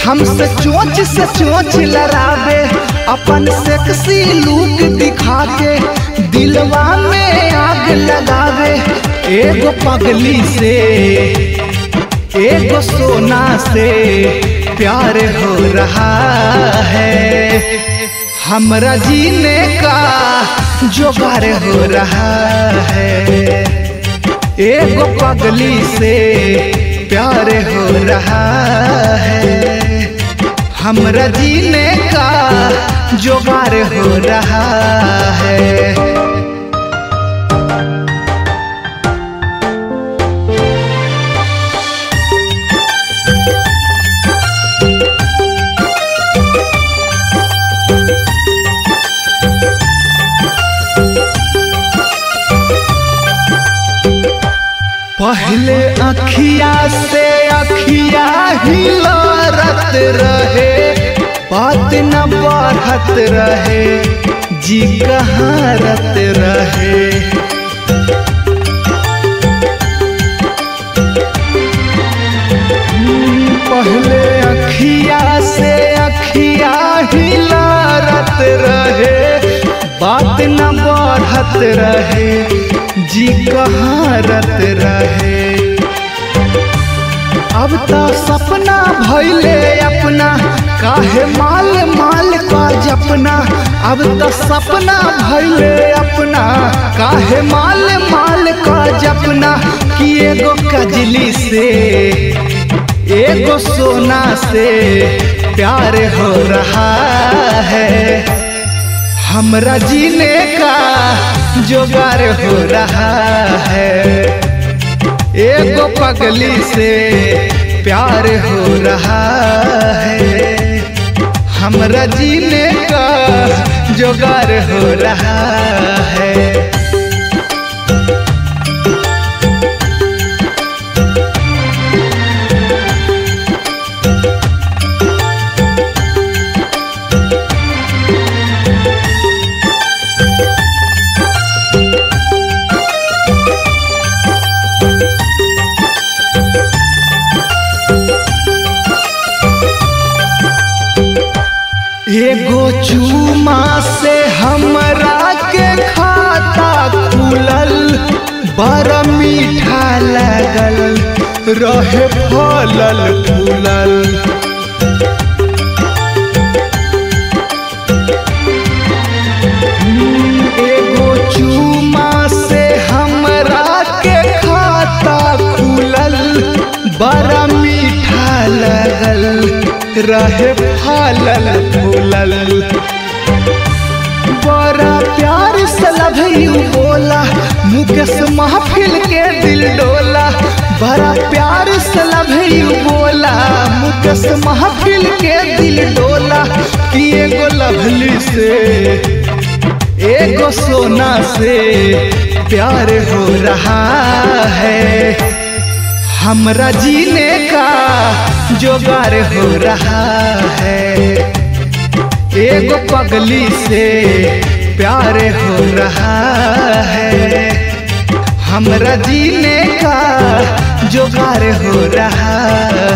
हमसे चोंच से चोंच लड़ावे, अपन सेक्सी लुक दिखा के दिलवा में आग लगावे। एगो पगली से एगो सोना से प्यार हो रहा है, हमरा जीने का जुगाड़ हो रहा है। एगो पगली से प्यार हो रहा है, हमरा जीने का जुगाड़ हो रहा है। पहले अखिया से अखिया ही लड़त रहे, बात न बढ़त रहे, जी कहारत रहे। पहले अखिया से अखिया ही लड़त रहे, बात न बढ़त रहे, जी कहारत रहे। अब तो सपना भइले अपना, काहे माल माल का जपना। अब तो सपना भइले अपना, काहे माल माल का जपना। कि एगो कजली से एगो सोना से प्यार हो रहा है, हमरा जीने का जुगाड़ हो रहा है। एगो पगली से प्यार हो रहा है, हमरा जीने का जुगाड़ हो रहा है। एगो चूमा से हमरा के खाता खुलल, बड़ा मीठा लगल रहे फलल फूलल। एगो चूमा से हमरा के खाता खुलल, बड़ा मीठा लगल रहे फलल फूलल। बड़ा प्यार से लभयू बोला, मुकेश महफिल के दिल डोला। बड़ा प्यार से लभयू बोला, मुकेश महफिल के दिल डोला। कि एगो लवली से एगो सोना से प्यार हो रहा है, हमरा जीने का जुगाड़ हो रहा है। एगो पगली से प्यार हो रहा है, हमरा जीने का जुगाड़ हो रहा